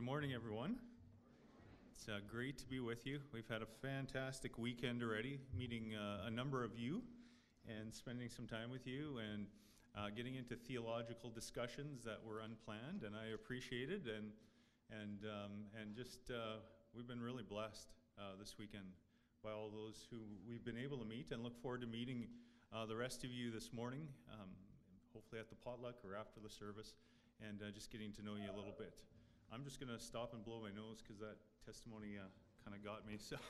Good morning, everyone. It's great to be with you. We've had a fantastic weekend already, meeting a number of you and spending some time with you and getting into theological discussions that were unplanned, and I appreciate it. And just we've been really blessed this weekend by all those who we've been able to meet, and look forward to meeting the rest of you this morning, hopefully at the potluck or after the service, and just getting to know you a little bit. I'm just going to stop and blow my nose because that testimony kind of got me. So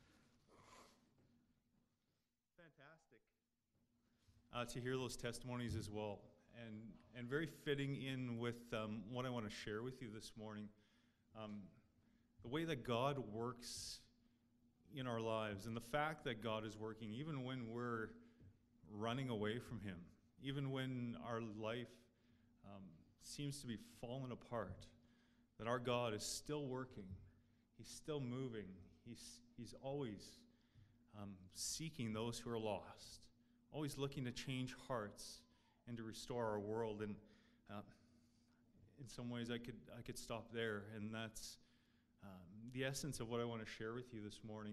fantastic to hear those testimonies as well, and very fitting in with what I want to share with you this morning. The way that God works in our lives, and the fact that God is working even when we're running away from Him, even when our life seems to be falling apart, that our God is still working. He's still moving. He's always seeking those who are lost, always looking to change hearts and to restore our world. And in some ways, I could stop there, and that's the essence of what I want to share with you this morning.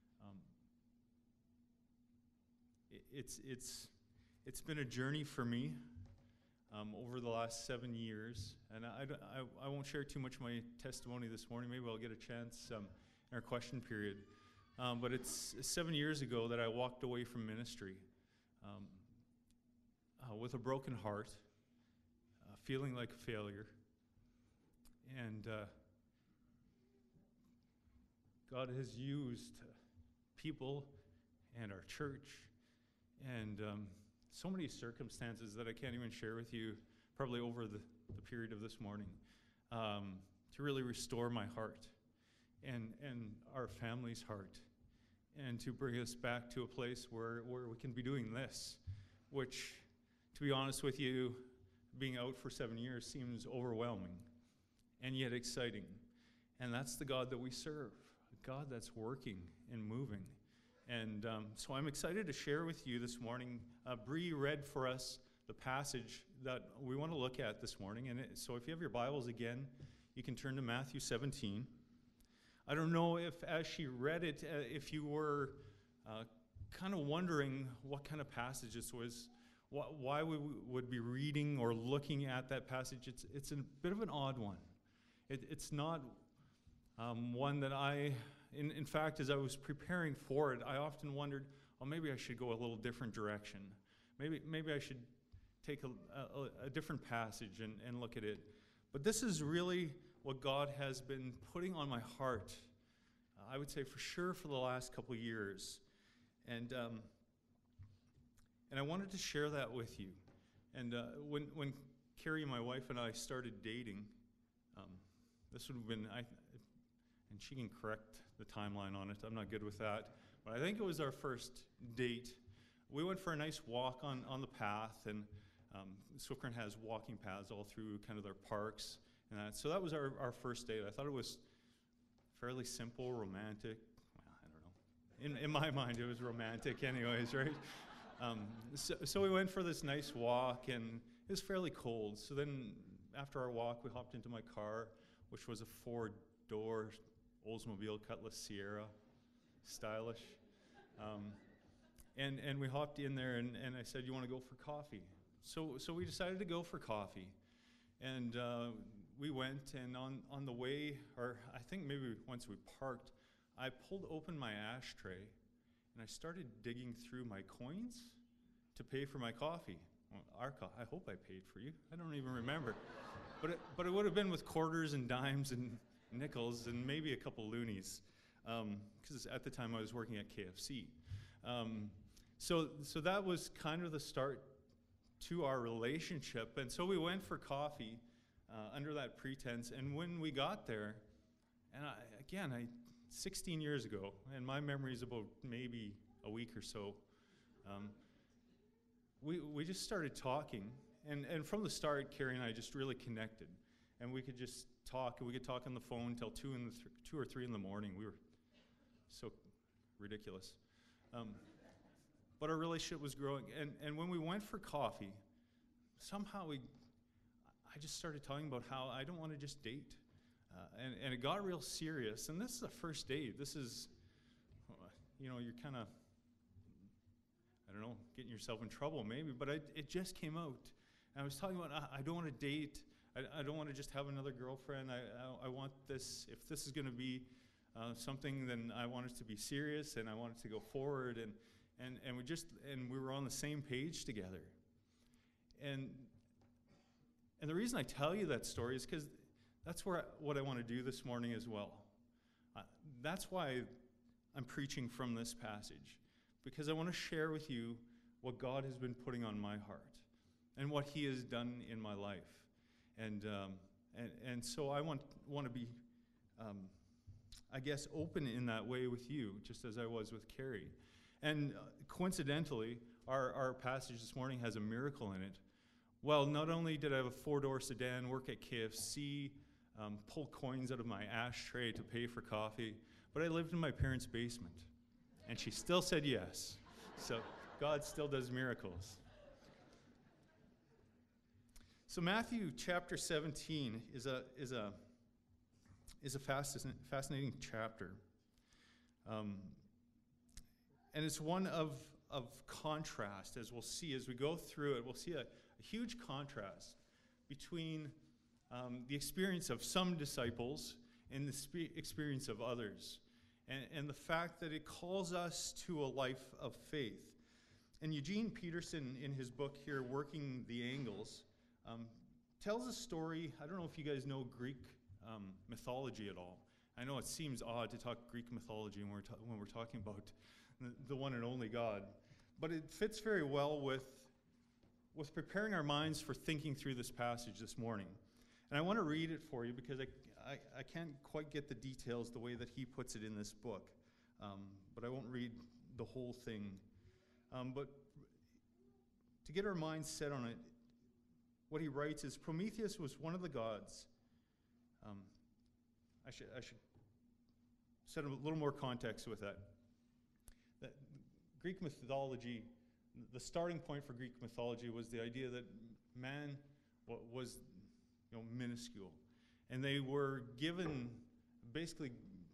It's been a journey for me over the last 7 years, and I won't share too much of my testimony this morning. Maybe I'll get a chance in our question period. But it's 7 years ago that I walked away from ministry with a broken heart, feeling like a failure. And God has used people and our church and so many circumstances that I can't even share with you, probably over the period of this morning, to really restore my heart and our family's heart, and to bring us back to a place where we can be doing this, which, to be honest with you, being out for 7 years seems overwhelming and yet exciting. And that's the God that we serve, a God that's working and moving. And so I'm excited to share with you this morning. Bree read for us the passage that we want to look at this morning. And so if you have your Bibles again, you can turn to Matthew 17. I don't know if, as she read it, if you were kind of wondering what kind of passage this was, why we would be reading or looking at that passage. It's a bit of an odd one. It's not one that in fact, as I was preparing for it, I often wondered, oh, maybe I should go a little different direction. Maybe I should take a different passage and look at it. But this is really what God has been putting on my heart, I would say for sure for the last couple of years. And I wanted to share that with you. And when Carrie, my wife, and I started dating, this would have been, and she can correct the timeline on it. I'm not good with that. But I think it was our first date. We went for a nice walk on the path, and Swikern has walking paths all through kind of their parks. And that. So that was our first date. I thought it was fairly simple, romantic. Well, I don't know. In my mind, it was romantic anyways, right? So we went for this nice walk, and it was fairly cold. So then after our walk, we hopped into my car, which was a four-door Oldsmobile Cutlass Sierra, stylish. And we hopped in there, and I said, you want to go for coffee? So we decided to go for coffee. And we went, and on the way, or I think maybe once we parked, I pulled open my ashtray, and I started digging through my coins to pay for my coffee. Well, I hope I paid for you. I don't even remember. But it would have been with quarters and dimes and nickels and maybe a couple loonies, because at the time I was working at KFC. So that was kind of the start to our relationship. And so we went for coffee under that pretense. And when we got there, and I 16 years ago, and my memory is about maybe a week or so, we just started talking. And from the start, Carrie and I just really connected. And we could just talk, and we could talk on the phone till 2 or 3 in the morning. We were so ridiculous. But our relationship was growing. And when we went for coffee, somehow I just started talking about how I don't want to just date. And it got real serious. And this is a first date. This is, you're kind of, I don't know, getting yourself in trouble maybe, but it just came out. And I was talking about, I don't want to date. I don't want to just have another girlfriend. I want this, if this is going to be something, then I want it to be serious, and I want it to go forward. And we were on the same page together. And the reason I tell you that story is because that's what I want to do this morning as well. That's why I'm preaching from this passage, because I want to share with you what God has been putting on my heart and what He has done in my life. And so I want to be, I guess, open in that way with you, just as I was with Carrie. And coincidentally, our passage this morning has a miracle in it. Well, not only did I have a 4-door sedan, work at KFC, pull coins out of my ashtray to pay for coffee, but I lived in my parents' basement, and she still said yes. So God still does miracles. So Matthew chapter 17 is a fascinating chapter, and it's one of contrast. As we'll see as we go through it, we'll see a huge contrast between the experience of some disciples and the experience of others, and the fact that it calls us to a life of faith. And Eugene Peterson, in his book here, Working the Angles, tells a story. I don't know if you guys know Greek mythology at all. I know it seems odd to talk Greek mythology when we're talking about the one and only God, but it fits very well with preparing our minds for thinking through this passage this morning. And I want to read it for you because I can't quite get the details the way that he puts it in this book, but I won't read the whole thing. But to get our minds set on it, what he writes is Prometheus was one of the gods. I should set a little more context with that. That Greek mythology, the starting point for Greek mythology was the idea that man was minuscule, and they were given, basically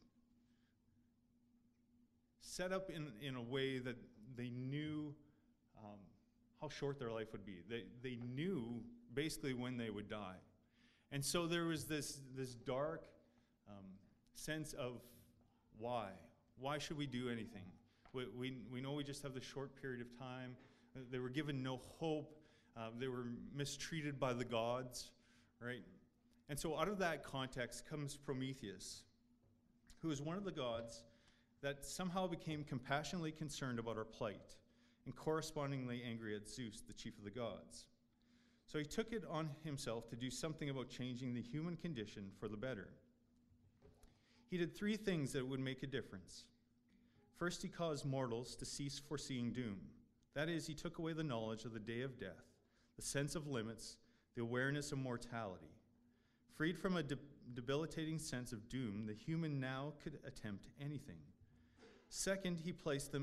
set up in a way that they knew how short their life would be. They knew basically when they would die. And so there was this dark sense of why. Why should we do anything? We know we just have this short period of time. They were given no hope. They were mistreated by the gods, right? And so out of that context comes Prometheus, who is one of the gods that somehow became compassionately concerned about our plight and correspondingly angry at Zeus, the chief of the gods. So he took it on himself to do something about changing the human condition for the better. He did 3 things that would make a difference. First, he caused mortals to cease foreseeing doom. That is, he took away the knowledge of the day of death, the sense of limits, the awareness of mortality. Freed from a debilitating sense of doom, the human now could attempt anything. Second, he placed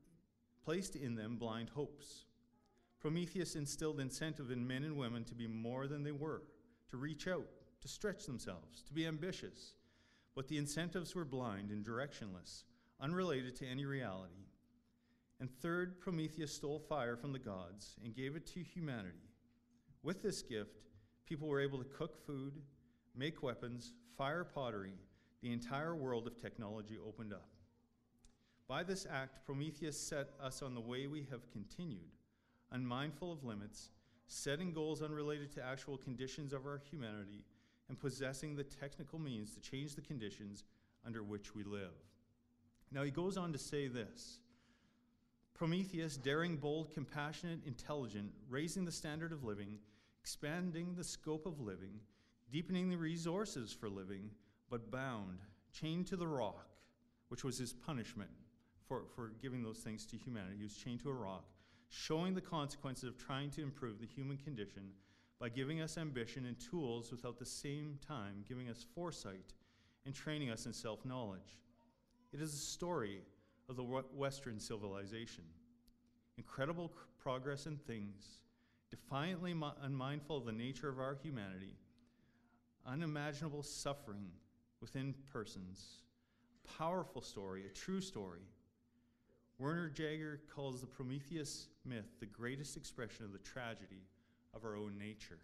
in them blind hopes. Prometheus instilled incentive in men and women to be more than they were, to reach out, to stretch themselves, to be ambitious. But the incentives were blind and directionless, unrelated to any reality. And third, Prometheus stole fire from the gods and gave it to humanity. With this gift, people were able to cook food, make weapons, fire pottery. The entire world of technology opened up. By this act, Prometheus set us on the way we have continued, unmindful of limits, setting goals unrelated to actual conditions of our humanity, and possessing the technical means to change the conditions under which we live. Now he goes on to say this: Prometheus, daring, bold, compassionate, intelligent, raising the standard of living, expanding the scope of living, deepening the resources for living, but bound, chained to the rock, which was his punishment for giving those things to humanity. He was chained to a rock, showing the consequences of trying to improve the human condition by giving us ambition and tools without at the same time giving us foresight and training us in self-knowledge. It is a story of the Western civilization. Incredible progress in things, defiantly unmindful of the nature of our humanity, unimaginable suffering within persons. A powerful story, a true story. Werner Jaeger calls the Prometheus myth the greatest expression of the tragedy of our own nature.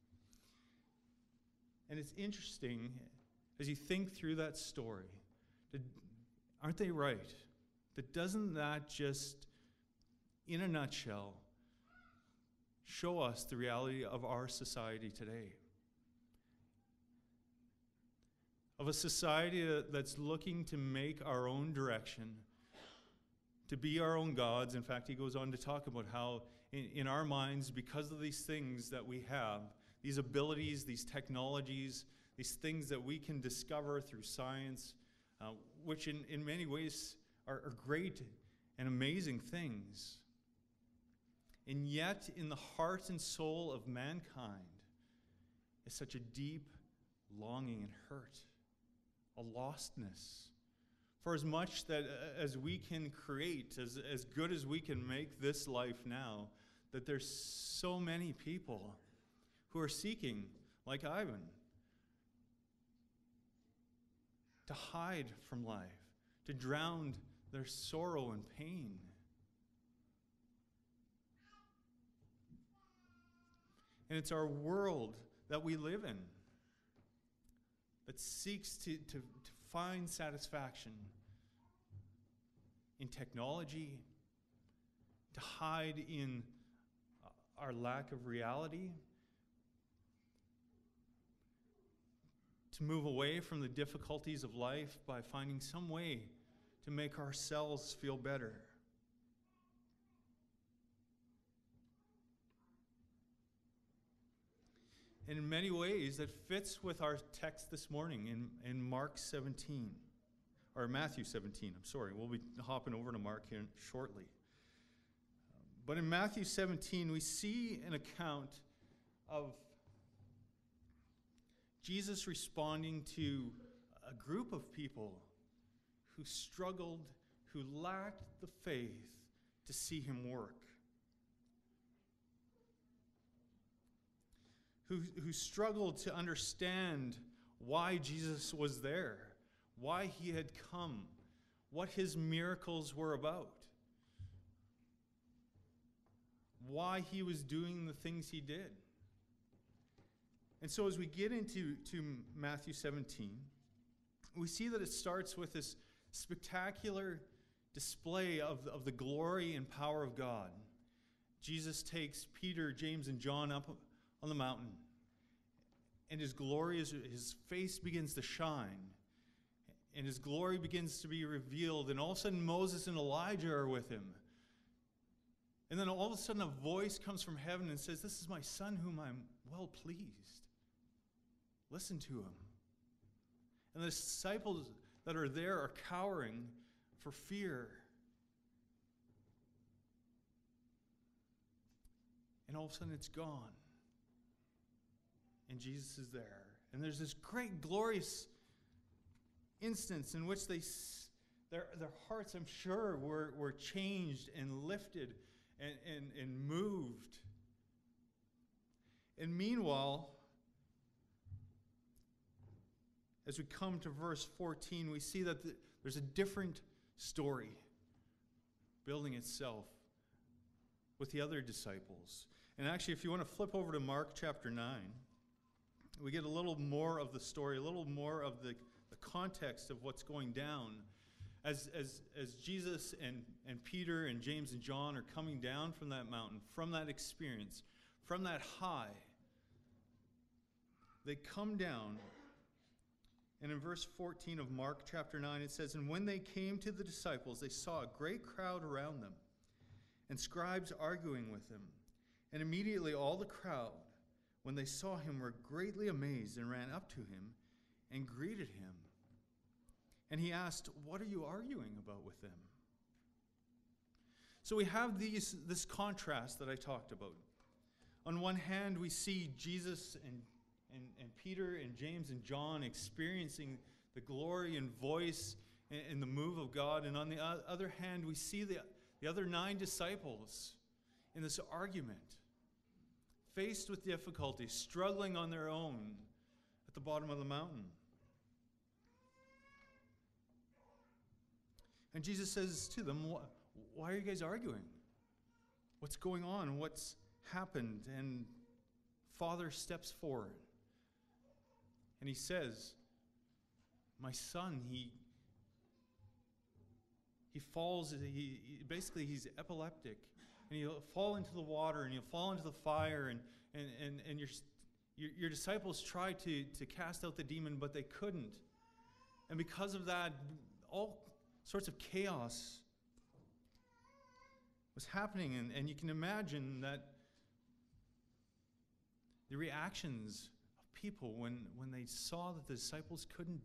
And it's interesting, as you think through that story, aren't they right? That doesn't that just, in a nutshell, show us the reality of our society today? Of a society that's looking to make our own direction, to be our own gods. In fact, he goes on to talk about how in our minds, because of these things that we have, these abilities, these technologies, these things that we can discover through science, which in many ways are great and amazing things. And yet, in the heart and soul of mankind is such a deep longing and hurt, a lostness. For as much that as we can create, as good as we can make this life now, that there's so many people who are seeking, like Ivan, to hide from life, to drown their sorrow and pain. And it's our world that we live in that seeks to find satisfaction in technology, to hide in our lack of reality, to move away from the difficulties of life by finding some way to make ourselves feel better. And in many ways, that fits with our text this morning in Mark 17, or Matthew 17, I'm sorry. We'll be hopping over to Mark here shortly. But in Matthew 17, we see an account of Jesus responding to a group of people who struggled, who lacked the faith to see him work. Who struggled to understand why Jesus was there, why he had come, what his miracles were about, why he was doing the things he did. And so as we get into Matthew 17, we see that it starts with this spectacular display of the glory and power of God. Jesus takes Peter, James, and John up on the mountain, and his glory, his face begins to shine, and his glory begins to be revealed, and all of a sudden Moses and Elijah are with him. And then all of a sudden a voice comes from heaven and says, "This is my son whom I'm well pleased. Listen to him." And the disciples that are there are cowering for fear. And all of a sudden it's gone. And Jesus is there. And there's this great, glorious instance in which their hearts, I'm sure, were changed and lifted and moved. And meanwhile, as we come to verse 14, we see that there's a different story building itself with the other disciples. And actually, if you want to flip over to Mark chapter 9, we get a little more of the story, a little more of the context of what's going down. As Jesus and Peter and James and John are coming down from that mountain, from that experience, from that high, they come down. And in verse 14 of Mark chapter 9, it says, "And when they came to the disciples, they saw a great crowd around them, and scribes arguing with them. And immediately all the crowd, when they saw him, were greatly amazed and ran up to him and greeted him. And he asked, 'What are you arguing about with them?'" So we have this contrast that I talked about. On one hand, we see Jesus and Peter and James and John experiencing the glory and voice and the move of God. And on the other hand, we see the other 9 disciples in this argument, faced with difficulty, struggling on their own at the bottom of the mountain. And Jesus says to them, why are you guys arguing? What's going on? What's happened? And Father steps forward. And he says, my son, he falls, basically he's epileptic. And he'll fall into the water and he'll fall into the fire. And your disciples tried to cast out the demon, but they couldn't. And because of that, all sorts of chaos was happening. And you can imagine that the reactions of people when they saw that the disciples couldn't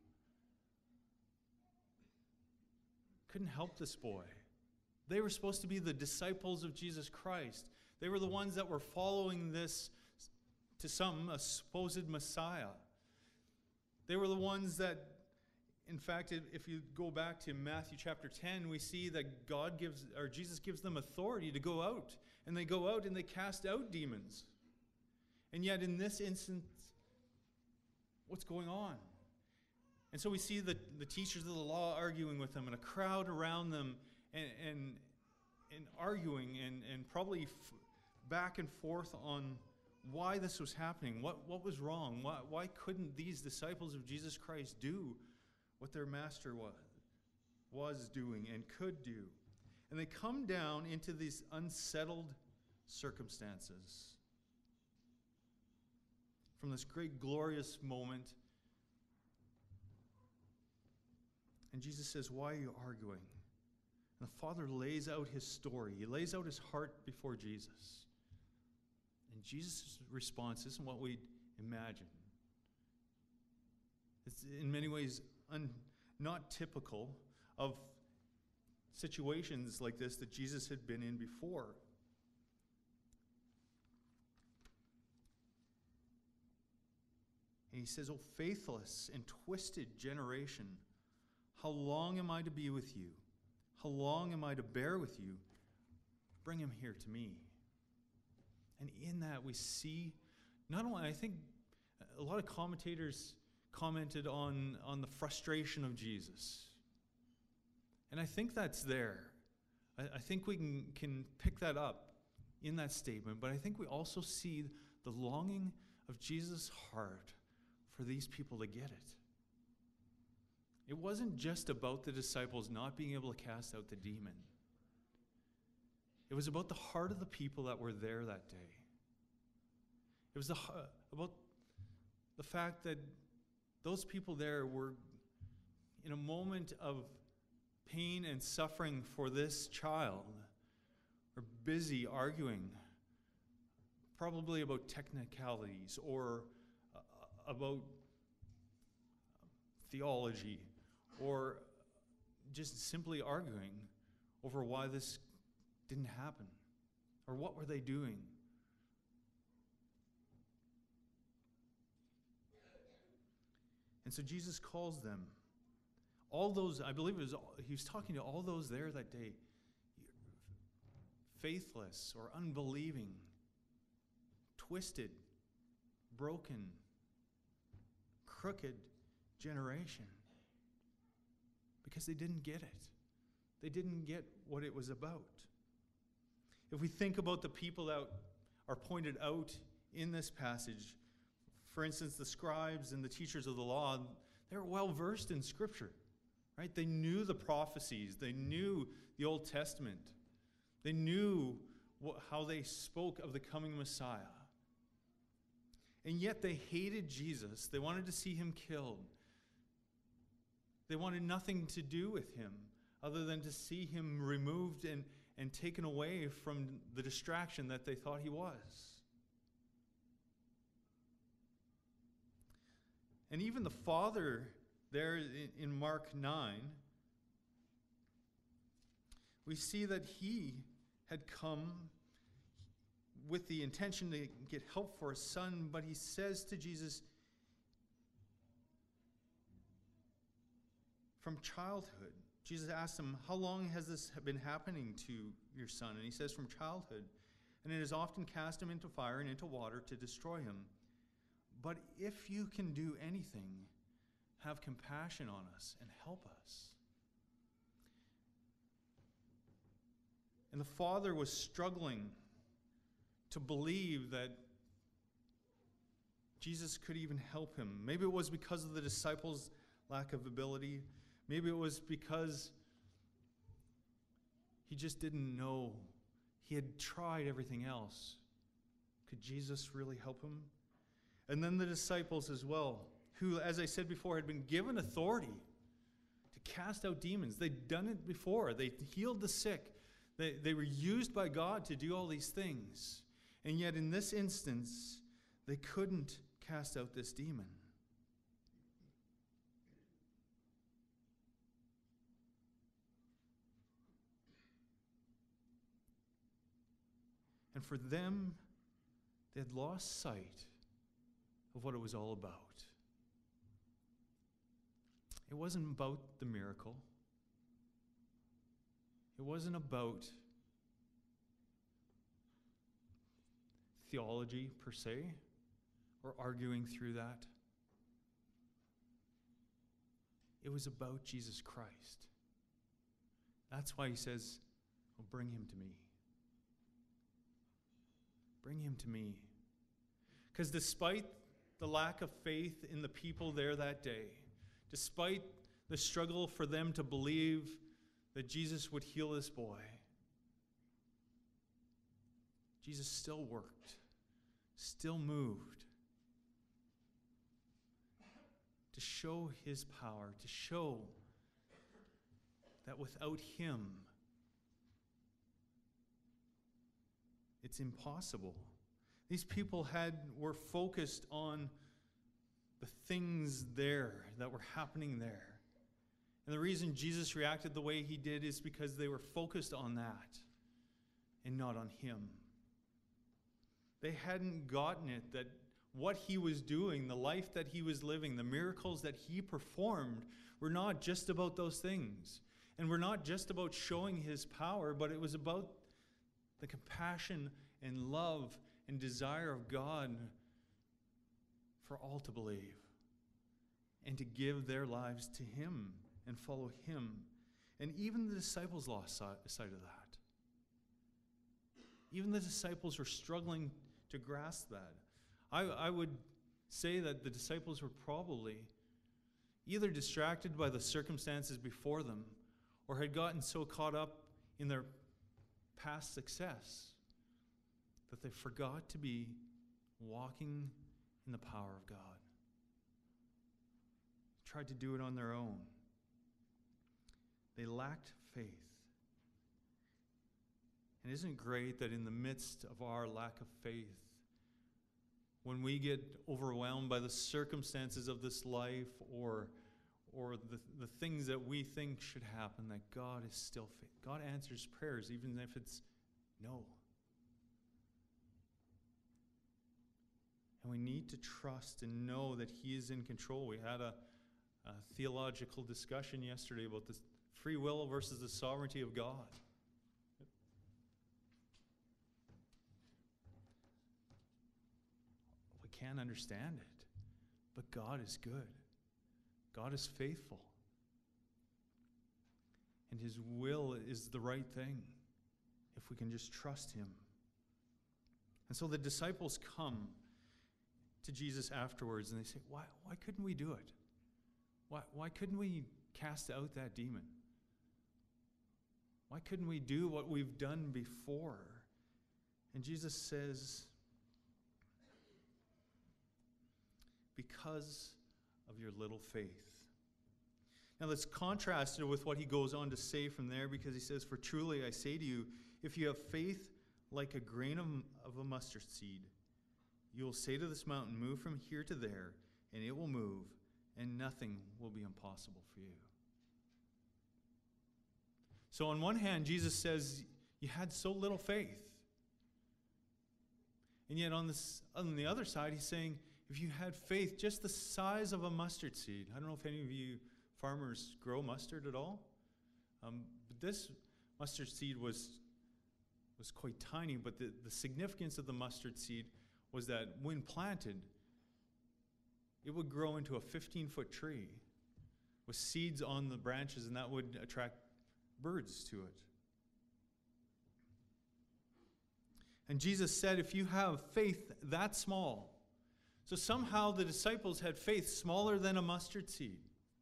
help this boy. They were supposed to be the disciples of Jesus Christ. They were the ones that were following this, to some, a supposed Messiah. They were the ones that, in fact, if you go back to Matthew chapter 10, we see that Jesus gives them authority to go out. And they go out and they cast out demons. And yet in this instance, what's going on? And so we see the teachers of the law arguing with them and a crowd around them and arguing and probably back and forth on why this was happening, what was wrong, why couldn't these disciples of Jesus Christ do what their master was doing and could do. And they come down into these unsettled circumstances from this great glorious moment. And Jesus says, why are you arguing? And the Father lays out his story. He lays out his heart before Jesus. And Jesus' response isn't what we'd imagine. It's in many ways not typical of situations like this that Jesus had been in before. And he says, "O faithless and twisted generation, how long am I to be with you? How long am I to bear with you? Bring him here to me." And in that we see, not only, I think a lot of commentators commented on the frustration of Jesus. And I think that's there. I think we can pick that up in that statement, but I think we also see the longing of Jesus' heart for these people to get it. It wasn't just about the disciples not being able to cast out the demon. It was about the heart of the people that were there that day. It was about the fact that those people there were in a moment of pain and suffering for this child, are busy arguing, probably about technicalities or about theology, or just simply arguing over why this didn't happen, or what were they doing. And so Jesus calls them, all those, I believe he was talking to all those there that day, faithless or unbelieving, twisted, broken, crooked generation, because they didn't get it. They didn't get what it was about. If we think about the people that are pointed out in this passage, for instance, the scribes and the teachers of the law, they were well versed in Scripture, right? They knew the prophecies. They knew the Old Testament. They knew how they spoke of the coming Messiah. And yet they hated Jesus. They wanted to see him killed. They wanted nothing to do with him other than to see him removed and taken away from the distraction that they thought he was. And even the Father there in Mark 9, we see that he had come with the intention to get help for his son, but he says to Jesus, from childhood. Jesus asked him, how long has this been happening to your son? And he says, from childhood. And it has often cast him into fire and into water to destroy him. But if you can do anything, have compassion on us and help us. And the father was struggling to believe that Jesus could even help him. Maybe it was because of the disciples' lack of ability. Maybe it was because he just didn't know. He had tried everything else. Could Jesus really help him? And then the disciples as well, who, as I said before, had been given authority to cast out demons. They'd done it before. They healed the sick. They were used by God to do all these things. And yet in this instance, they couldn't cast out this demon. And for them, they had lost sight of what it was all about. It wasn't about the miracle. It wasn't about theology per se, or arguing through that. It was about Jesus Christ. That's why he says, "Oh, bring him to me. Bring him to me." Because despite the lack of faith in the people there that day, despite the struggle for them to believe that Jesus would heal this boy, Jesus still worked, still moved to show his power, to show that without him, it's impossible. These people were focused on the things there that were happening there. And the reason Jesus reacted the way he did is because they were focused on that and not on him. They hadn't gotten it that what he was doing, the life that he was living, the miracles that he performed were not just about those things. And were not just about showing his power, but it was about the compassion and love and desire of God for all to believe and to give their lives to him and follow him. And even the disciples lost sight of that. Even the disciples were struggling to grasp that. I would say that the disciples were probably either distracted by the circumstances before them or had gotten so caught up in their past success that they forgot to be walking in the power of God. Tried to do it on their own. They lacked faith. And isn't it great that in the midst of our lack of faith, when we get overwhelmed by the circumstances of this life or the things that we think should happen, that God is still faithful. God answers prayers even if it's no. And we need to trust and know that he is in control. We had a theological discussion yesterday about the free will versus the sovereignty of God. We can't understand it, but God is good. God is faithful. And his will is the right thing if we can just trust him. And so the disciples come to Jesus afterwards and they say, why couldn't we do it? Why couldn't we cast out that demon? Why couldn't we do what we've done before? And Jesus says, because of your little faith. Now let's contrast it with what he goes on to say from there, because he says, for truly I say to you, if you have faith like a grain of a mustard seed, you will say to this mountain, move from here to there, and it will move, and nothing will be impossible for you. So on one hand, Jesus says, you had so little faith. And yet on the other side, he's saying, if you had faith just the size of a mustard seed. I don't know if any of you farmers grow mustard at all. But this mustard seed was quite tiny, but the significance of the mustard seed was that when planted, it would grow into a 15-foot tree with seeds on the branches, and that would attract birds to it. And Jesus said, if you have faith that small, so somehow the disciples had faith smaller than a mustard seed.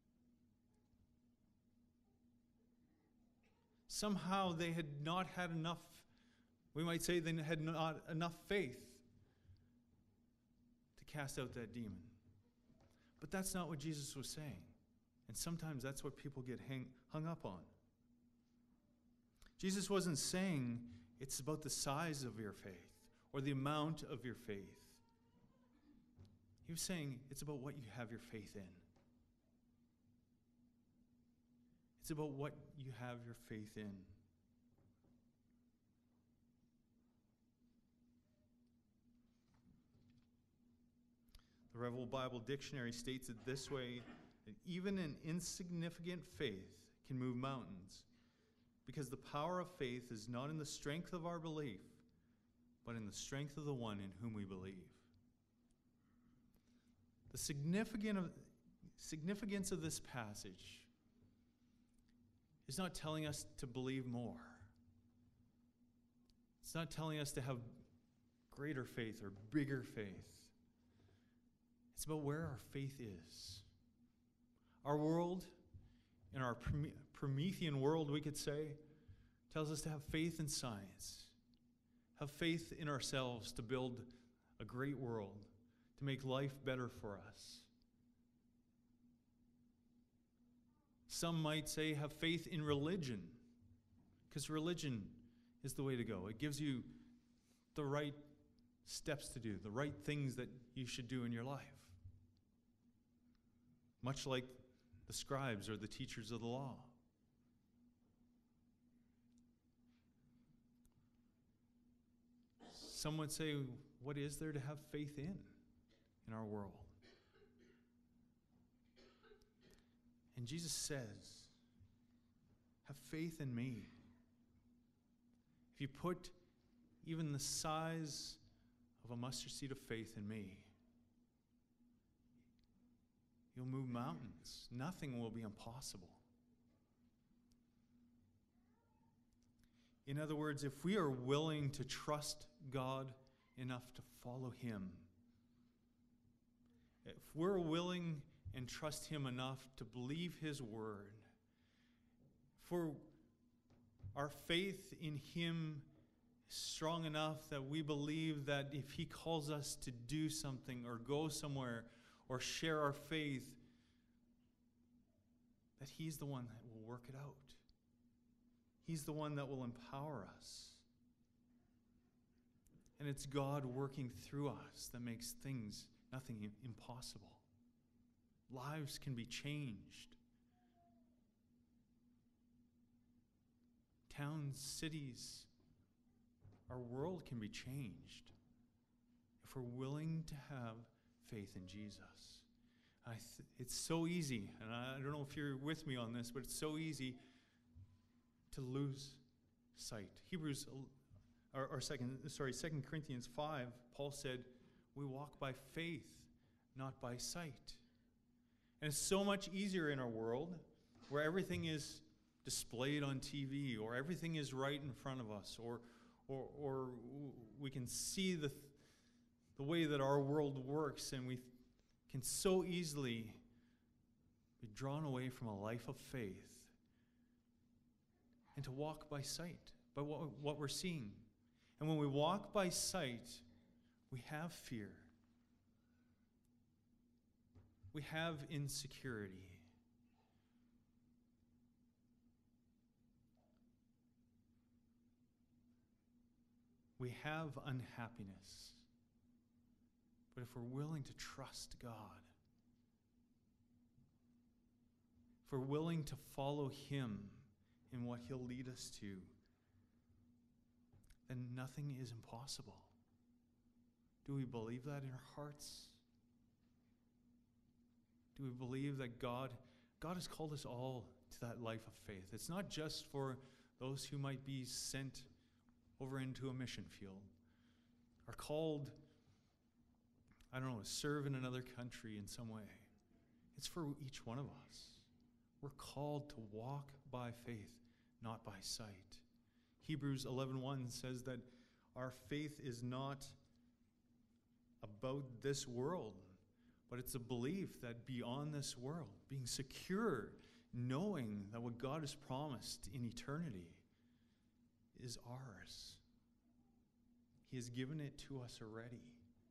Somehow they had not had enough, we might say they had not enough faith to cast out that demon. But that's not what Jesus was saying. And sometimes that's what people get hung up on. Jesus wasn't saying it's about the size of your faith or the amount of your faith. He was saying it's about what you have your faith in. It's about what you have your faith in. The Revel Bible Dictionary states it this way, that even an insignificant faith can move mountains, because the power of faith is not in the strength of our belief, but in the strength of the one in whom we believe. The significance of this passage is not telling us to believe more. It's not telling us to have greater faith or bigger faith. It's about where our faith is. Our world, in our Promethean world, we could say, tells us to have faith in science, have faith in ourselves to build a great world, to make life better for us. Some might say have faith in religion, because religion is the way to go. It gives you the right steps to do, the right things that you should do in your life. Much like the scribes or the teachers of the law. Some would say, what is there to have faith in our world? And Jesus says, have faith in me. If you put even the size of a mustard seed of faith in me, you'll move mountains. Nothing will be impossible. In other words, if we are willing to trust God enough to follow Him, if we're willing and trust Him enough to believe His word, for our faith in Him is strong enough that we believe that if He calls us to do something or go somewhere or share our faith, that He's the one that will work it out. He's the one that will empower us. And it's God working through us that makes nothing impossible. Lives can be changed. Towns, cities, our world can be changed if we're willing to have faith in Jesus. It's so easy, and I don't know if you're with me on this, but it's so easy to lose sight. 2 Corinthians 5, Paul said, we walk by faith, not by sight. And it's so much easier in our world where everything is displayed on TV or everything is right in front of us or we can see the way that our world works, and we can so easily be drawn away from a life of faith and to walk by sight, by what we're seeing. And when we walk by sight, we have fear. We have insecurity. We have unhappiness. But if we're willing to trust God, if we're willing to follow Him in what He'll lead us to, then nothing is impossible. Do we believe that in our hearts? Do we believe that God has called us all to that life of faith? It's not just for those who might be sent over into a mission field, are called, to serve in another country in some way. It's for each one of us. We're called to walk by faith, not by sight. Hebrews 11:1 says that Our faith is not about this world, but it's a belief that beyond this world, being secure, knowing that what God has promised in eternity is ours. He has given it to us already.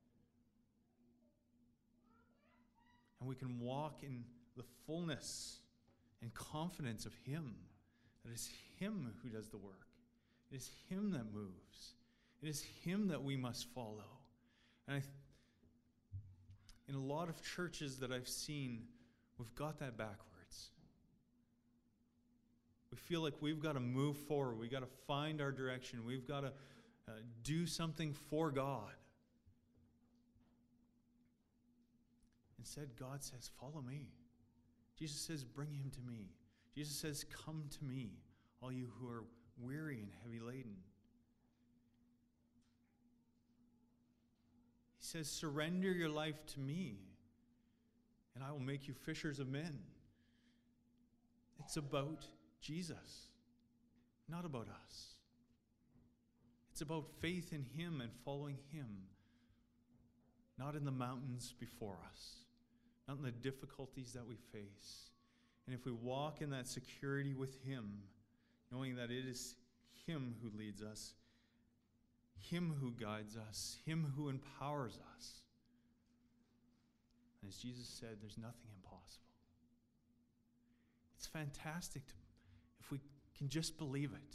And we can walk in the fullness and confidence of Him. That it's Him who does the work. It is Him that moves. It is Him that we must follow. And in a lot of churches that I've seen, we've got that backwards. We feel like we've got to move forward. We've got to find our direction. We've got to do something for God. Instead, God says, follow me. Jesus says, bring him to me. Jesus says, come to me, all you who are weary and heavy laden. He says, surrender your life to me, and I will make you fishers of men. It's about Jesus, not about us. It's about faith in him and following him, not in the mountains before us, not in the difficulties that we face. And if we walk in that security with him, knowing that it is him who leads us, him who guides us, him who empowers us. And as Jesus said, there's nothing impossible. It's fantastic if we can just believe it.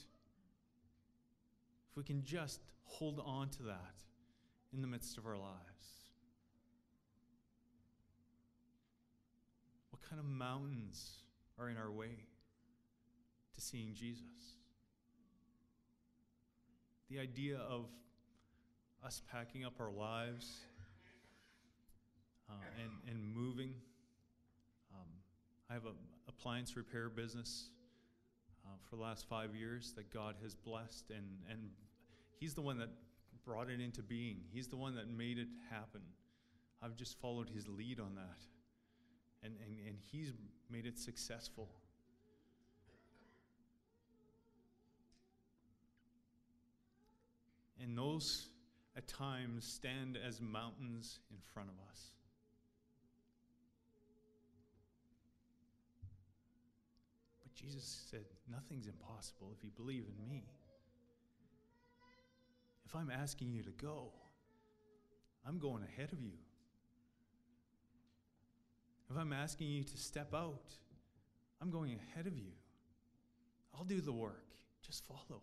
If we can just hold on to that in the midst of our lives. What kind of mountains are in our way to seeing Jesus? The idea of us packing up our lives and moving. I have an appliance repair business for the last 5 years that God has blessed, and he's the one that brought it into being. He's the one that made it happen. I've just followed his lead on that. And he's made it successful. And those, at times, stand as mountains in front of us. But Jesus said, nothing's impossible if you believe in me. If I'm asking you to go, I'm going ahead of you. If I'm asking you to step out, I'm going ahead of you. I'll do the work. Just follow.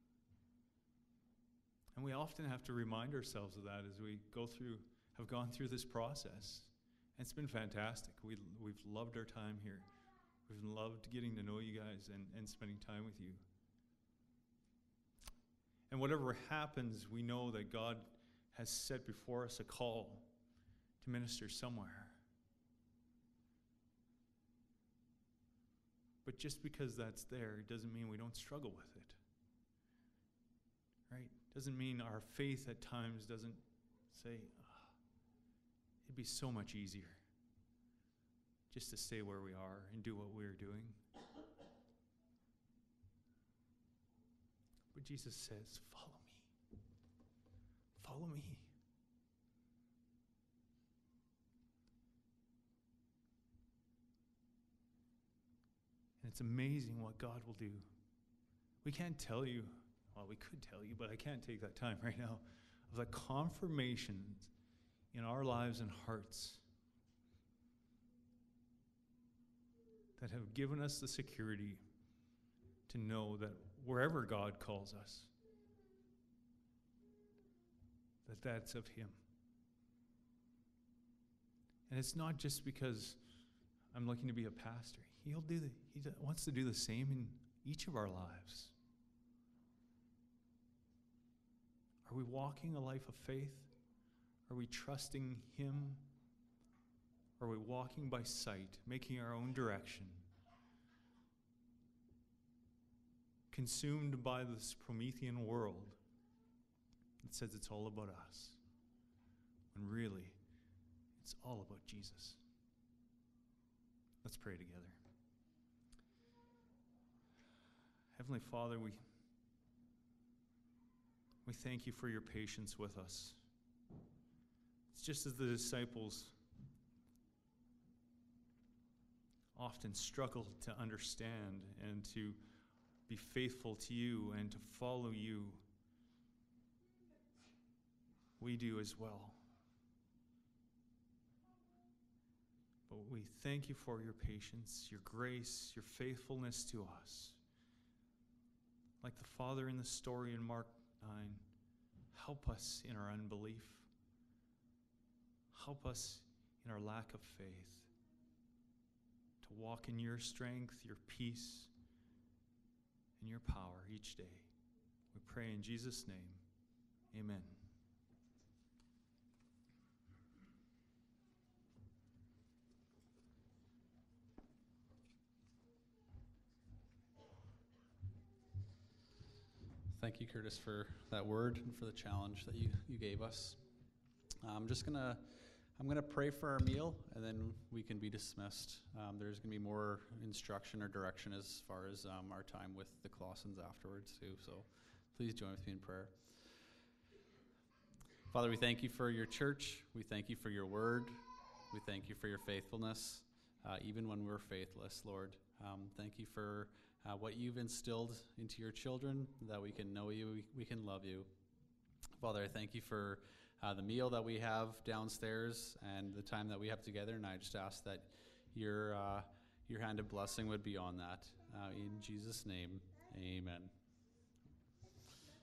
And we often have to remind ourselves of that as we have gone through this process. And it's been fantastic. We've loved our time here. We've loved getting to know you guys and spending time with you. And whatever happens, we know that God has set before us a call to minister somewhere. But just because that's there, it doesn't mean we don't struggle with it. Right? Doesn't mean our faith at times doesn't say, it'd be so much easier just to stay where we are and do what we're doing. But Jesus says, follow me. Follow me. And it's amazing what God will do. We can't tell you, well, we could tell you, but I can't take that time right now, of the confirmations in our lives and hearts that have given us the security to know that wherever God calls us, that's of him. And it's not just because I'm looking to be a pastor. He wants to do the same in each of our lives. Are we walking a life of faith? Are we trusting him? Are we walking by sight, making our own direction? Consumed by this Promethean world that says it's all about us, when really it's all about Jesus. Let's pray together. Heavenly Father, we We thank you for your patience with us. It's just as the disciples often struggled to understand and to be faithful to you and to follow you, we do as well. But we thank you for your patience, your grace, your faithfulness to us. Like the father in the story in Mark 9, help us in our unbelief. Help us in our lack of faith to walk in your strength, your peace, and your power each day. We pray in Jesus' name. Amen. Thank you, Curtis, for that word and for the challenge that you gave us. I'm gonna pray for our meal, and then we can be dismissed. There's gonna be more instruction or direction as far as our time with the Colossians afterwards too. So please join with me in prayer. Father, we thank you for your church. We thank you for your word. We thank you for your faithfulness, even when we're faithless, Lord. Thank you for what you've instilled into your children, that we can know you, we can love you. Father, I thank you for the meal that we have downstairs and the time that we have together, and I just ask that your hand of blessing would be on that. In Jesus' name, amen.